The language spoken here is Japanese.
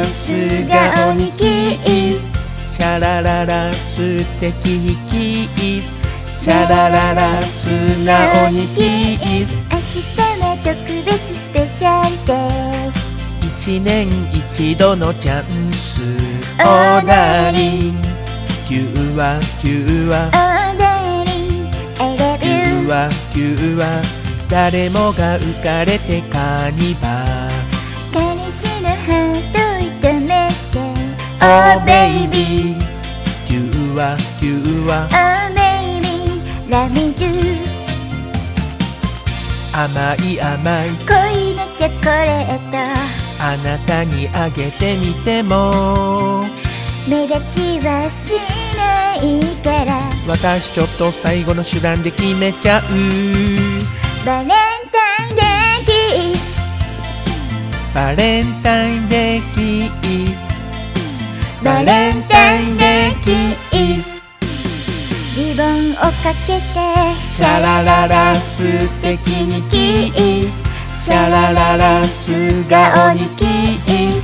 ラ素顔にキス、シャラララ素敵にキス、シャラララ素直にキス。 明日は特別スペシャルデー、 一年一度のチャンス、オーダーリン、キューはキューはオーダーリン I love キュ you ーはキューは誰もが浮かれてカニバー。 彼氏のハート痛めて Oh baby キューはキューは Oh baby love me too、 甘い甘い恋のチョコレート、 あなたにあげてみても目立ちはしないから、 私ちょっと最後の手段で決めちゃう。 バレンタインデーキス、 バレンタインデーキス、 バレンタインデーキス、リボンをかけてシャラララ素敵にキス、シャラララ素顔にキス。